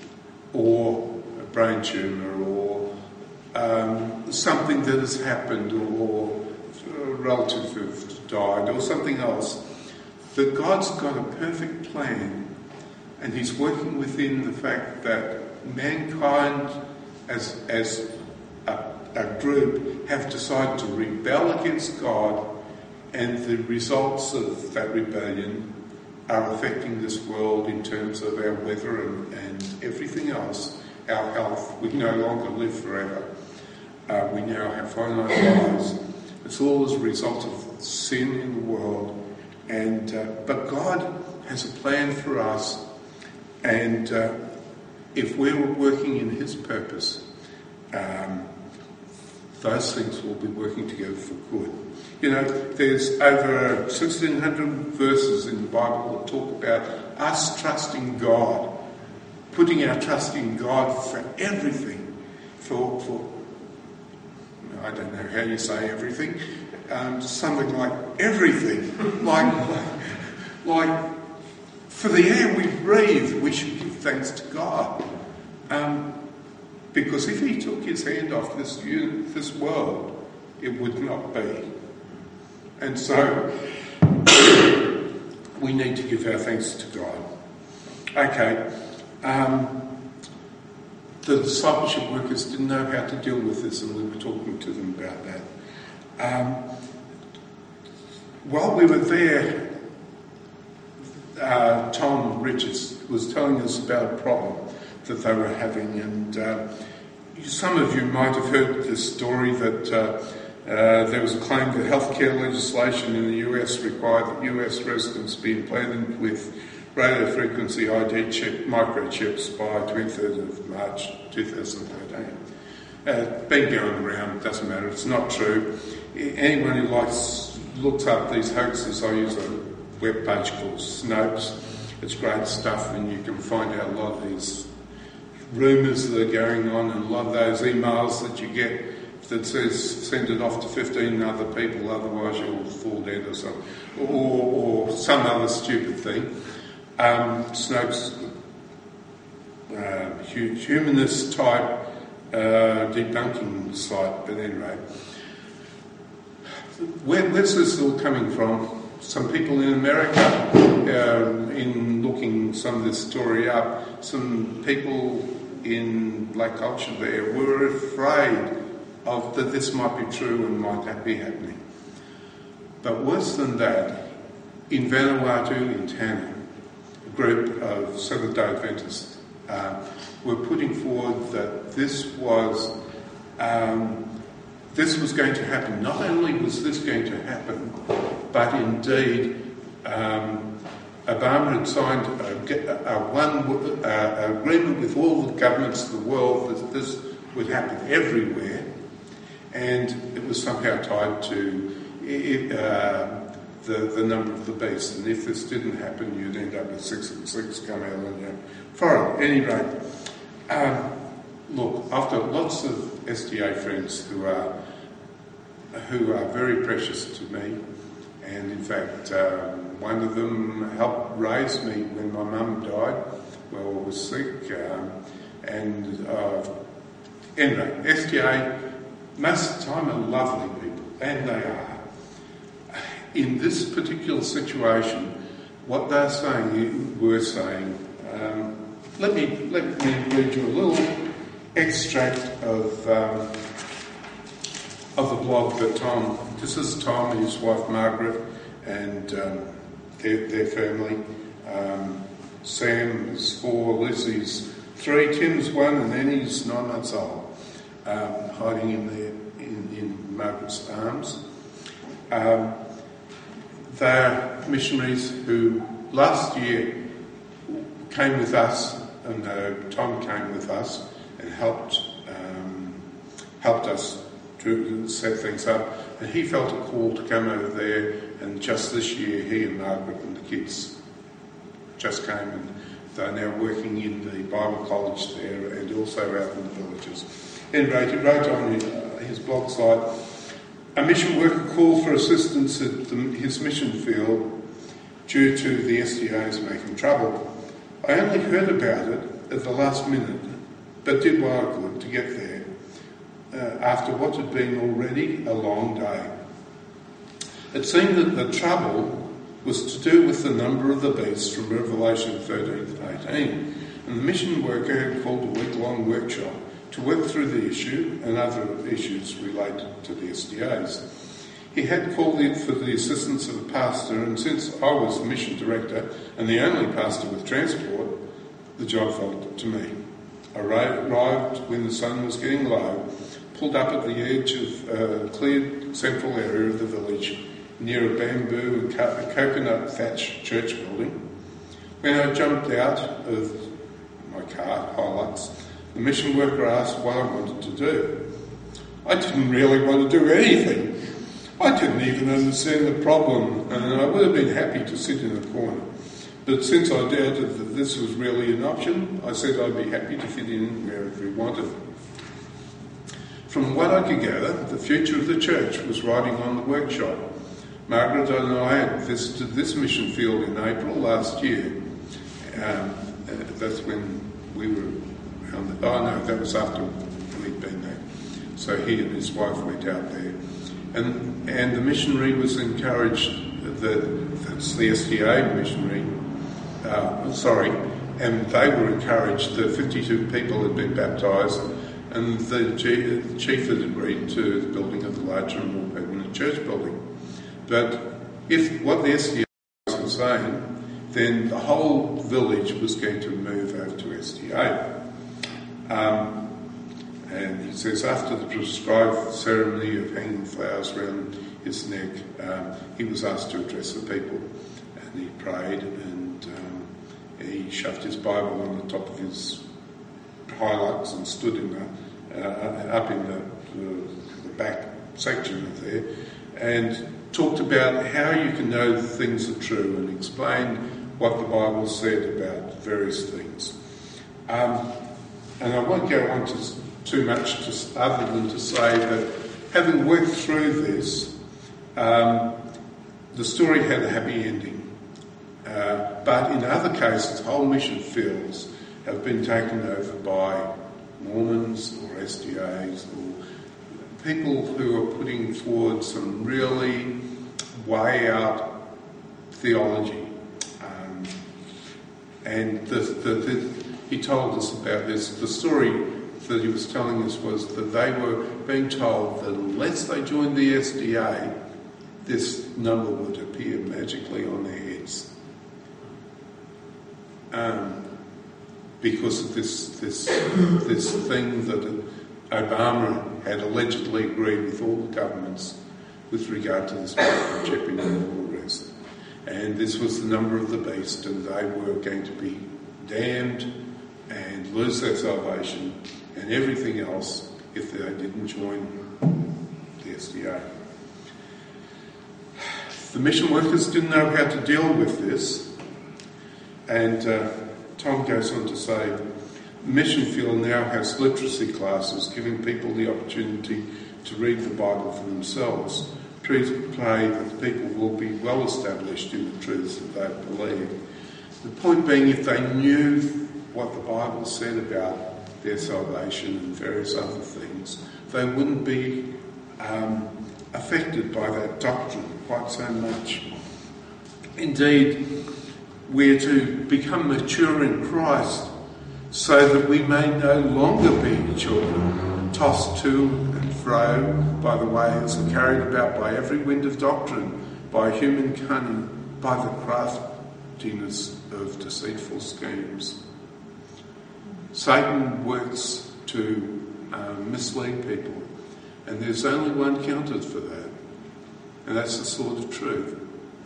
Speaker 1: or a brain tumour, or um, something that has happened, or a relative who's died, or something else, that God's got a perfect plan, and he's working within the fact that mankind as, as a, a group have decided to rebel against God, and the results of that rebellion are affecting this world in terms of our weather and, and everything else, our health. We no longer live forever. Uh, we now have finite lives. It's all as a result of sin in the world. And uh, but God has a plan for us, and uh, if we're working in his purpose, um, those things will be working together for good. You know, there's over sixteen hundred verses in the Bible that talk about us trusting God, putting our trust in God for everything, for, for I don't know how you say everything, um, something like everything, like, like, like for the air we breathe, we should give thanks to God. Um, because if he took his hand off this, this world, it would not be. And so, we need to give our thanks to God. Okay, um, the discipleship workers didn't know how to deal with this, and we were talking to them about that. Um, while we were there, uh, Tom Richards was telling us about a problem that they were having, and uh, some of you might have heard the story that uh, uh, there was a claim that healthcare legislation in the U S required that U S residents be implanted with radio frequency I D chip, microchips by twenty-third of March two thousand thirteen. Uh, been going around, doesn't matter, it's not true. Anyone who likes looks up these hoaxes, I use a web page called Snopes. It's great stuff, and you can find out a lot of these rumours that are going on, and a lot of those emails that you get that says send it off to fifteen other people, otherwise you'll fall dead or something, or, or some other stupid thing. Um, Snopes, uh, humanist type uh, debunking site, but anyway. Where, where's this all coming from? Some people in America, uh, in looking some of this story up, some people in black culture there were afraid of that this might be true and might be happening. But worse than that, in Vanuatu, in Tanna, a group of Seventh-day Adventists uh, were putting forward that this was um, this was going to happen. Not only was this going to happen, but indeed um, Obama had signed a, a one uh, agreement with all the governments of the world that this would happen everywhere, and it was somehow tied to uh, the, the number of the beast. And if this didn't happen, you'd end up with six and six come out on you. For any rate, um, look, I've got lots of S D A friends who are who are very precious to me, and in fact, um, one of them helped raise me when my mum died. Well, I was sick, um, and uh, anyway, S D A most of the time are lovely people, and they are. In this particular situation, what they're saying, we're saying. Um, let me let me read you a little extract of um, of the blog that Tom. This is Tom and his wife Margaret and um, their, their family. Um, Sam is four, Lizzie's three, Tim's one, and Annie's nine months old, um, hiding in there in, in Margaret's arms. Um, they're missionaries who last year came with us, and uh, Tom came with us and helped um, helped us to set things up. And he felt a call to come over there, and just this year he and Margaret and the kids just came, and they're now working in the Bible college there and also out in the villages. Anyway, he wrote on his, uh, his blog site, a mission worker called for assistance at the, his mission field due to the S D As making trouble. I only heard about it at the last minute, but did what I could to get there uh, after what had been already a long day. It seemed that the trouble was to do with the number of the beasts from Revelation thirteen to eighteen, and the mission worker had called a week-long workshop to work through the issue and other issues related to the S D As. He had called in for the assistance of a pastor, and since I was the mission director and the only pastor with transport, the job fell to me. I arrived when the sun was getting low, pulled up at the edge of a cleared central area of the village near a bamboo and co- coconut thatched church building. When I jumped out of my car, Hilux, the mission worker asked what I wanted to do. I didn't really want to do anything. I didn't even understand the problem, and I would have been happy to sit in a corner. But since I doubted that this was really an option, I said I'd be happy to fit in wherever he wanted. From what I could gather, the future of the church was riding on the workshop. Margaret and I had visited this mission field in April last year. Um, that's when we were around the, oh no, that was after we'd been there. So he and his wife went out there. And and the missionary was encouraged, the, that's the S D A missionary, uh, sorry, and they were encouraged that fifty-two people had been baptised, and the chief had agreed to the building of the larger and more permanent church building. But if what the S D A was saying, then the whole village was going to move over to S D A. Um, and he says after the prescribed ceremony of hanging flowers around his neck, um, he was asked to address the people, and he prayed, and um, he shoved his Bible on the top of his Hilux and stood in the, uh, up in the, the, the back section of there, and talked about how you can know that things are true, and explained what the Bible said about various things. Um, and I won't go on to too much to, other than to say that having worked through this, um, the story had a happy ending. Uh, but in other cases, whole mission fields have been taken over by Mormons or S D As or people who are putting forward some really way out theology. Um, and the, the, the, he told us about this. The story that he was telling us was that they were being told that unless they joined the S D A, this number would appear magically on their heads. Um, because of this this this thing that Obama had allegedly agreed with all the governments with regard to this microchipping and all the rest. And this was the number of the beast, and they were going to be damned and lose their salvation and everything else if they didn't join the S D A. The mission workers didn't know how to deal with this, and uh, Tom goes on to say, the mission field now has literacy classes giving people the opportunity to read the Bible for themselves. Please pray that the people will be well established in the truths that they believe. The point being, if they knew what the Bible said about their salvation and various other things, they wouldn't be um, affected by that doctrine quite so much. Indeed, we're to become mature in Christ so that we may no longer be children, tossed to and fro by the waves and carried about by every wind of doctrine, by human cunning, by the craftiness of deceitful schemes. Satan works to um, mislead people, and there's only one counter for that, and that's the sword of truth.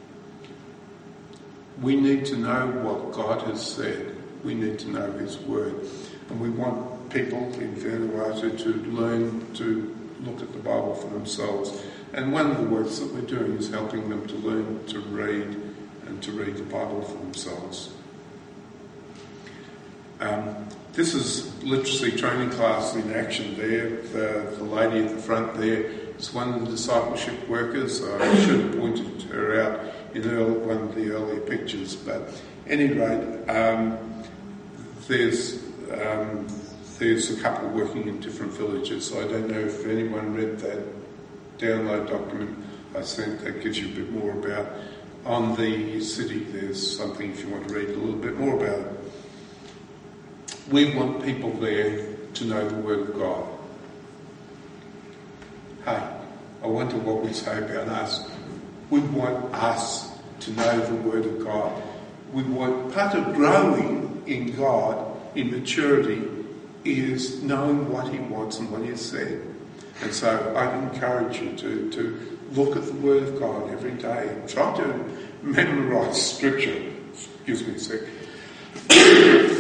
Speaker 1: We need to know what God has said. We need to know His Word. And we want people in Vanuatu to learn to look at the Bible for themselves. And one of the works that we're doing is helping them to learn to read and to read the Bible for themselves. Um, this is literacy training class in action there. The, the lady at the front there is one of the discipleship workers. I should have pointed her out in early, one of the earlier pictures, but at any rate, um, there's um, there's a couple working in different villages. So I don't know if anyone read that download document I sent that gives you a bit more about. On the city, there's something if you want to read a little bit more about it. We want people there to know the Word of God. Hey, I wonder what we say about us. We want us to know the Word of God. We want, part of growing in God, in maturity, is knowing what He wants and what He has said. And so I encourage you to, to look at the Word of God every day and try to memorise Scripture. Excuse me a sec.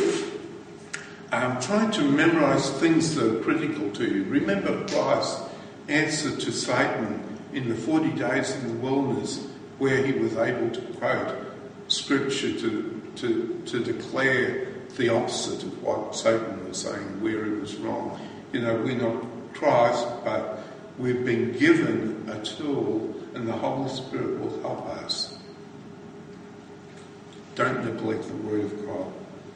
Speaker 1: um, trying to memorise things that are critical to you. Remember Christ answer to Satan in the forty days in the wilderness, where he was able to quote scripture to, to, to declare the opposite of what Satan was saying, where he was wrong. You know, we're not Christ, but we've been given a tool, and the Holy Spirit will help us. Don't neglect the Word of God.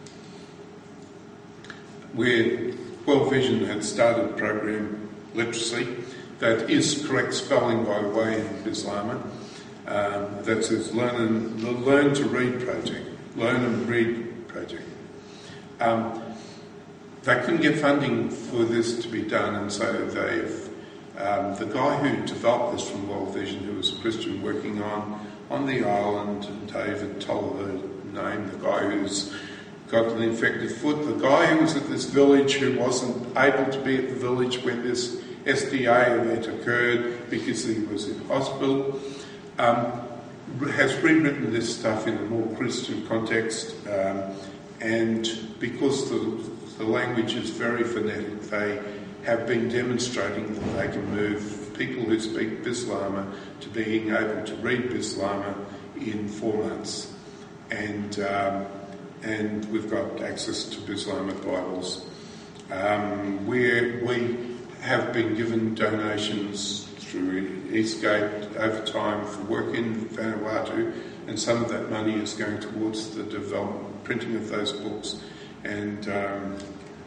Speaker 1: Where World Vision had started a program, Literacy, that is correct spelling, by the way, in Bislama. Um, that says learn, and, the Learn to Read project. Learn and Read project. Um, they couldn't get funding for this to be done, and so they've um, the guy who developed this from World Vision, who was a Christian working on on the island, David Tolliver name, the guy who's got an infected foot, the guy who was at this village who wasn't able to be at the village when this S D A event occurred because he was in hospital, um, has rewritten this stuff in a more Christian context, um, and because the, the language is very phonetic, they have been demonstrating that they can move people who speak Bislama to being able to read Bislama in four months. And um, and we've got access to Bislamic Bibles, um, where we have been given donations through Eastgate over time for work in Vanuatu, and some of that money is going towards the development, printing of those books, and um,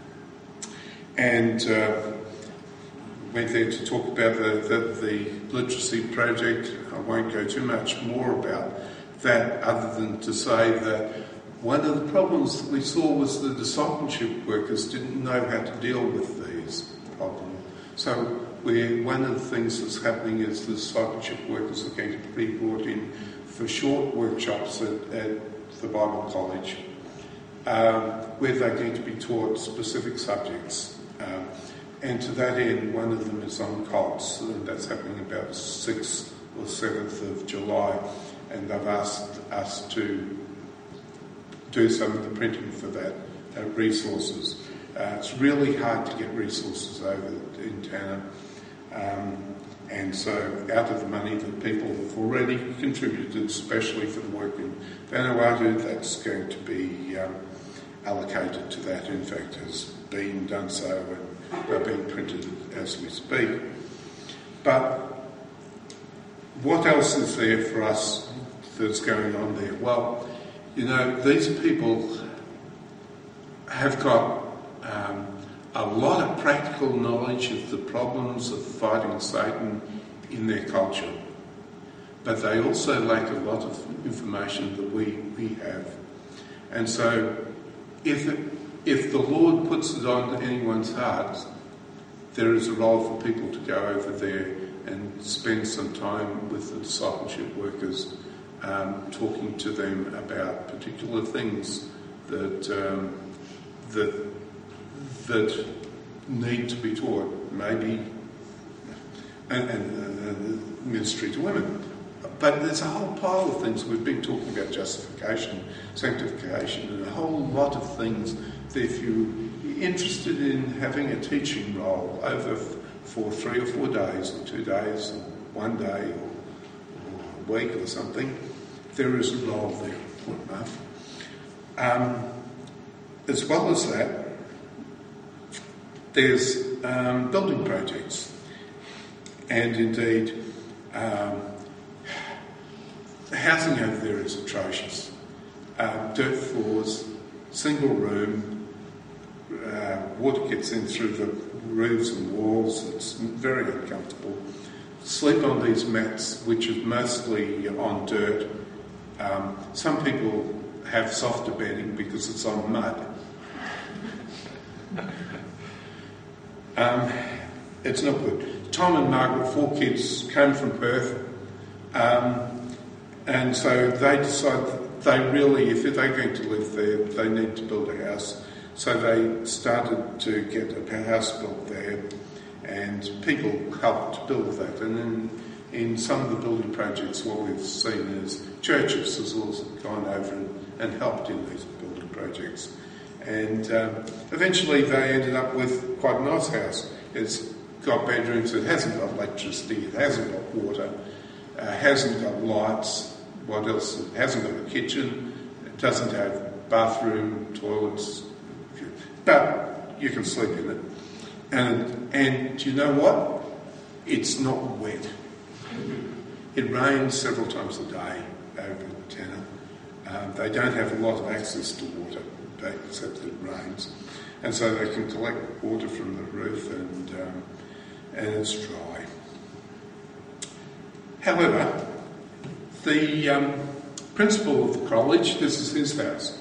Speaker 1: and uh, went there to talk about the, the, the literacy project. I won't go too much more about that, other than to say that one of the problems that we saw was the discipleship workers didn't know how to deal with these problems. So we're, one of the things that's happening is the discipleship workers are going to be brought in for short workshops at, at the Bible College, um, where they're going to be taught specific subjects. Um, and to that end, one of them is on cults, and that's happening about the sixth or seventh of July. And they've asked us to do some of the printing for that, uh, resources. Uh, it's really hard to get resources over in Tanna. Um, and so out of the money that people have already contributed, especially for the work in Vanuatu, that's going to be um, allocated to that. In fact, has been done so, and they're being printed as we speak. But what else is there for us that's going on there? Well, you know, these people have got um, a lot of practical knowledge of the problems of fighting Satan in their culture, but they also lack a lot of information that we, we have. And so if, it, if the Lord puts it on anyone's heart, there is a role for people to go over there and spend some time with the discipleship workers, um, talking to them about particular things that um, that that need to be taught, maybe, and, and, and ministry to women. But there's a whole pile of things. We've been talking about justification, sanctification, and a whole lot of things that if you're interested in having a teaching role over for three or four days, or two days, or one day, or, or a week or something, there is a role there for enough. Um, as well as that, there's um, building projects. And indeed, um, housing over there is atrocious. Uh, dirt floors, single room, uh, water gets in through the roofs and walls. It's very uncomfortable. Sleep on these mats, which are mostly on dirt. Um, some people have softer bedding because it's on mud. Um, it's not good. Tom and Margaret, four kids, came from Perth, um, and so they decided they really, if they're going to live there, they need to build a house. So they started to get a house built there, and people helped build that. And then in some of the building projects, what we've seen is churches has also gone over and, and helped in these building projects. And um, eventually they ended up with quite a nice house. It's got bedrooms, it hasn't got electricity, it hasn't got water, uh, hasn't got lights, what else? It hasn't got a kitchen, it doesn't have bathroom, toilets, but you can sleep in it. And, and do you know what? It's not wet. It rains several times a day over Tanner. Um, they don't have a lot of access to water, except that it rains. And so they can collect water from the roof and, um, and it's dry. However, the um, principal of the college, this is his house.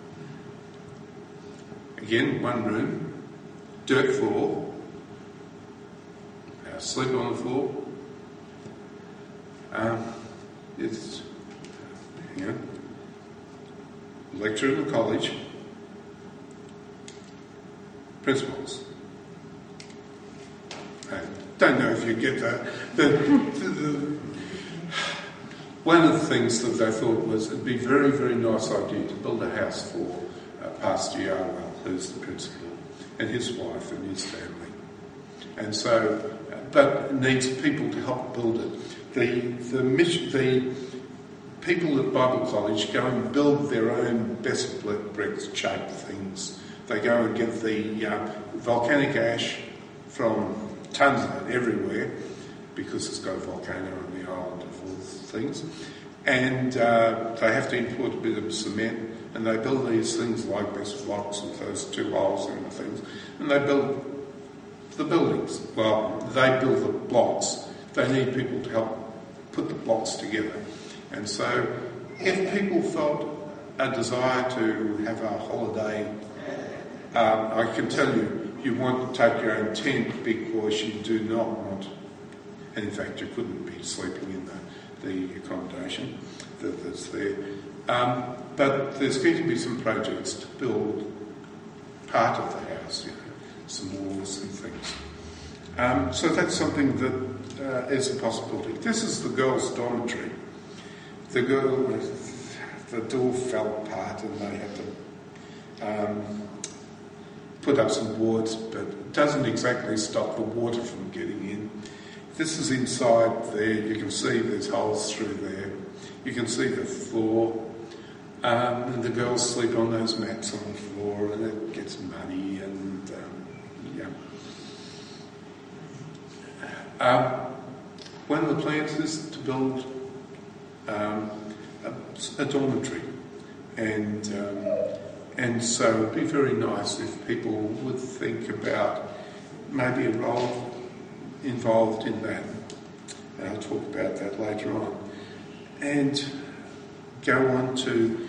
Speaker 1: Again, one room, dirt floor, uh, sleep on the floor. Um, it's, you know, lecturer in the college, principals. I don't know if you get that. The, the, the, one of the things that they thought was it'd be a very, very nice idea to build a house for uh, Pastor Yarwell, who's the principal, and his wife and his family. And so, but it needs people to help build it. The, the, mission, the people at Bible College go and build their own best brick shaped things. They go and get the uh, volcanic ash from tons of it everywhere, because it's got a volcano on the island of all things. And uh, they have to import a bit of cement, and they build these things like best blocks with those two holes in the things. And they build the buildings. Well, they build the blocks. They need people to help put the blocks together. And so if people felt a desire to have a holiday, um, I can tell you, you want to take your own tent because you do not want, and in fact you couldn't be sleeping in the, the accommodation that, that's there. Um, but there's going to be some projects to build part of the house, you know, some walls and things. Um, so that's something that uh, is a possibility. This is the girls' dormitory. The girl, the door fell apart and they had to um, put up some boards, but it doesn't exactly stop the water from getting in. This is inside there. You can see there's holes through there. You can see the floor. Um, and the girls sleep on those mats on the floor and it gets muddy and um, yeah. Um, one of the plans is to build um, a, a dormitory, and um, and so it'd be very nice if people would think about maybe a role involved in that. And I'll talk about that later on. And go on to,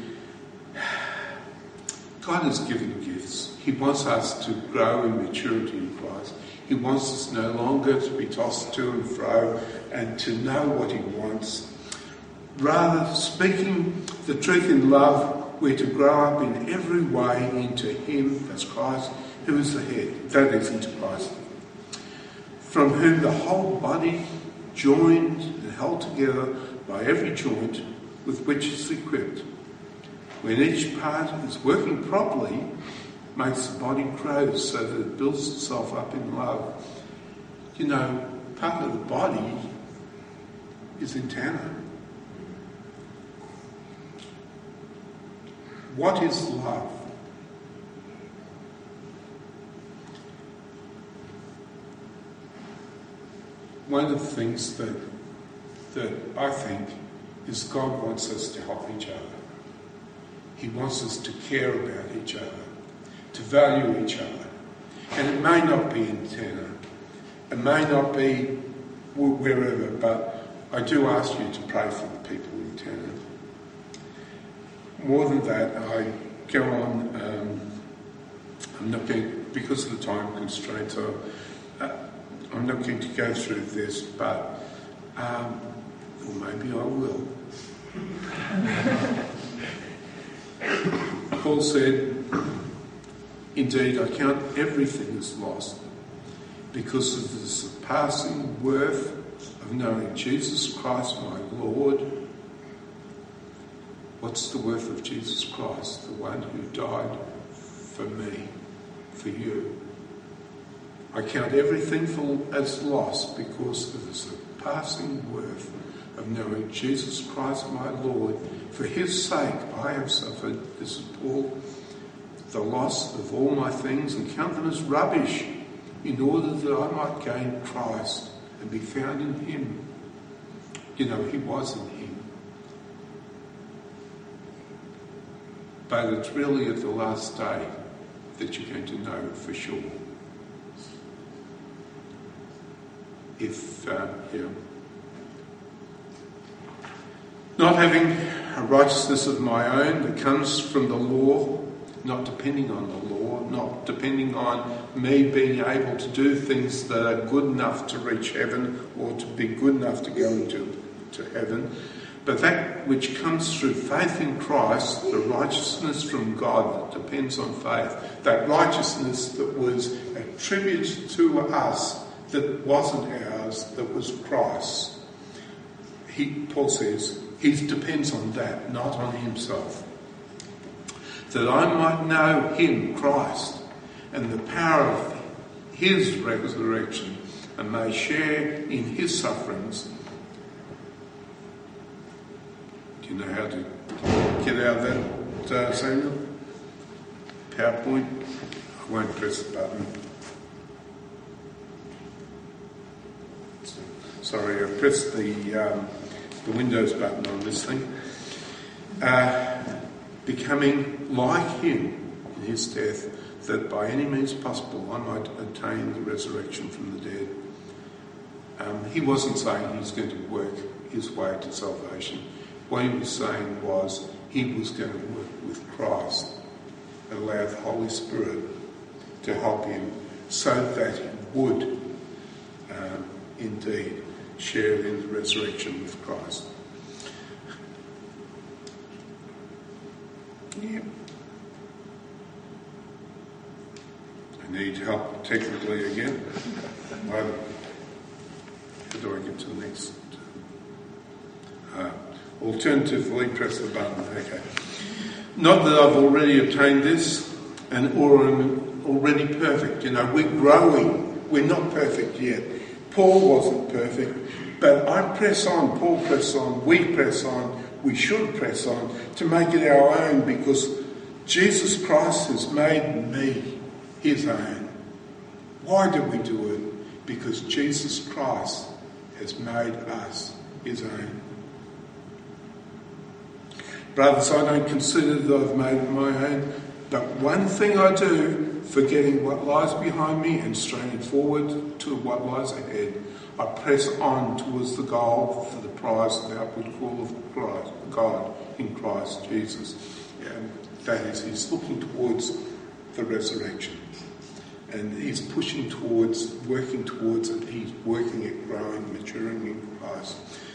Speaker 1: God has given gifts. He wants us to grow in maturity in Christ. He wants us no longer to be tossed to and fro and to know what he wants. Rather, speaking the truth in love, we're to grow up in every way into him, that's Christ, who is the head, that is, into Christ, from whom the whole body, joined and held together by every joint with which it's equipped, when each part is working properly, makes the body grow so that it builds itself up in love. You know, part of the body is in Tanner. What is love? One of the things that that I think is God wants us to help each other. He wants us to care about each other, to value each other. And it may not be in Tanner, it may not be wherever, but I do ask you to pray for the people in Tanner. More than that, I go on, um, I'm not going, because of the time constraints, so, uh, I'm not going to go through this, but, um, or maybe I will. Paul said, indeed, I count everything as lost because of the surpassing worth of knowing Jesus Christ, my Lord. What's the worth of Jesus Christ? The one who died for me, for you. I count everything for, as loss because of the surpassing worth of knowing Jesus Christ my Lord. For his sake I have suffered, this is Paul, the loss of all my things and count them as rubbish in order that I might gain Christ and be found in him. You know, he was in him. But it's really at the last day that you're going to know for sure. If, uh, yeah. Not having a righteousness of my own that comes from the law, not depending on the law, not depending on me being able to do things that are good enough to reach heaven or to be good enough to go into to heaven, but that which comes through faith in Christ, the righteousness from God that depends on faith, that righteousness that was attributed to us, that wasn't ours, that was Christ's. He, Paul says, he depends on that, not on himself. That I might know him, Christ, and the power of his resurrection, and may share in his sufferings. Do you know how to get out of that, uh, Samuel? PowerPoint? I won't press the button. Sorry, I pressed the, um, the Windows button on this thing. Uh, becoming like him in his death, that by any means possible I might attain the resurrection from the dead. Um, he wasn't saying he was going to work his way to salvation. What he was saying was he was going to work with Christ and allow the Holy Spirit to help him so that he would um, indeed share in the resurrection with Christ. Yeah. I need help technically again. How do I get to the next? Uh, alternatively, press the button. Okay. Not that I've already obtained this and or am already perfect. You know, we're growing. We're not perfect yet. Paul wasn't perfect, but I press on. Paul press on. We press on. We should press on to make it our own, because Jesus Christ has made me his own. Why do we do it? Because Jesus Christ has made us his own. Brothers, I don't consider that I've made my own, but one thing I do, forgetting what lies behind me and straining forward to what lies ahead, I press on towards the goal for the prize of the upward call of Christ, God in Christ Jesus. And that is, he's looking towards the resurrection. And he's pushing towards, working towards it. He's working at growing, maturing in Christ.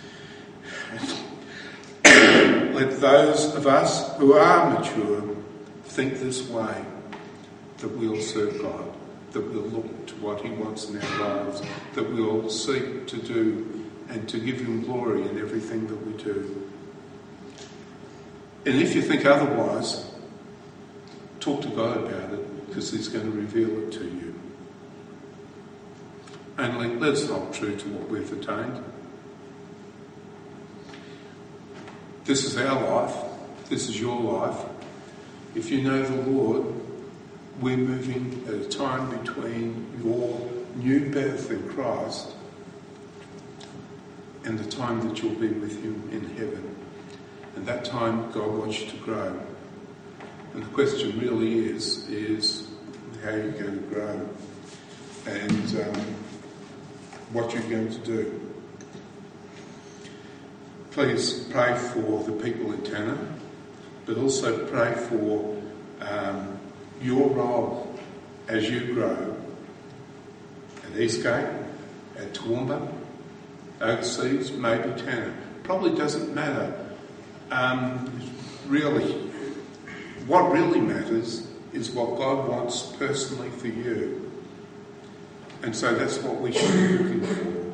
Speaker 1: Let those of us who are mature think this way, that we'll serve God, that we'll look to what he wants in our lives, that we'll seek to do and to give him glory in everything that we do. And if you think otherwise, talk to God about it, because he's going to reveal it to you. And let's hold true to what we've attained. This is our life. This is your life. If you know the Lord, we're moving at a time between your new birth in Christ and the time that you'll be with him in heaven. And that time, God wants you to grow. And the question really is, is how you're going to grow and um, what you're going to do. Please pray for the people in Tanner, but also pray for um, your role as you grow at Eastgate, at Toowoomba, overseas, maybe Tanner. Probably doesn't matter. Um, really, what really matters is what God wants personally for you. And so that's what we should be looking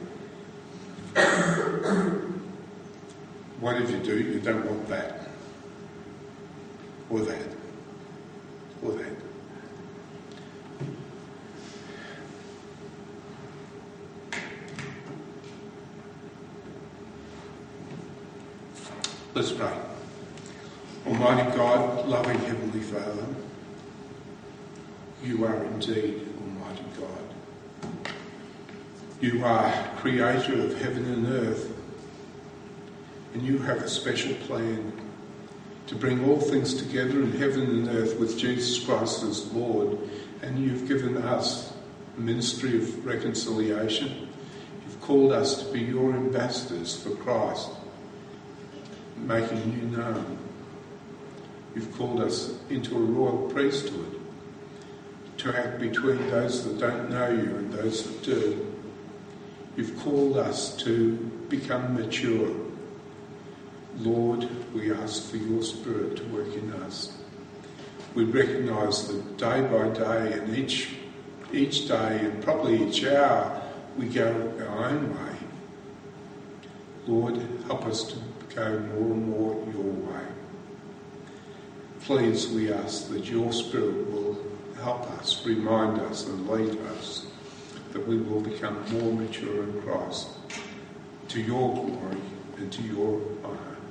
Speaker 1: for. Whatever you do, you don't want that, or that, or that. Let's pray. Almighty God, loving Heavenly Father, you are indeed Almighty God. You are creator of heaven and earth, and you have a special plan to bring all things together in heaven and earth with Jesus Christ as Lord, and you've given us a ministry of reconciliation. You've called us to be your ambassadors for Christ, making you known. You've called us into a royal priesthood to act between those that don't know you and those that do. You've called us to become mature. Lord, we ask for your Spirit to work in us. We recognise that day by day and each, each day and probably each hour we go our own way. Lord, help us to go more and more your way. Please, we ask that your Spirit will help us, remind us and lead us, that we will become more mature in Christ, to your glory and to your honour.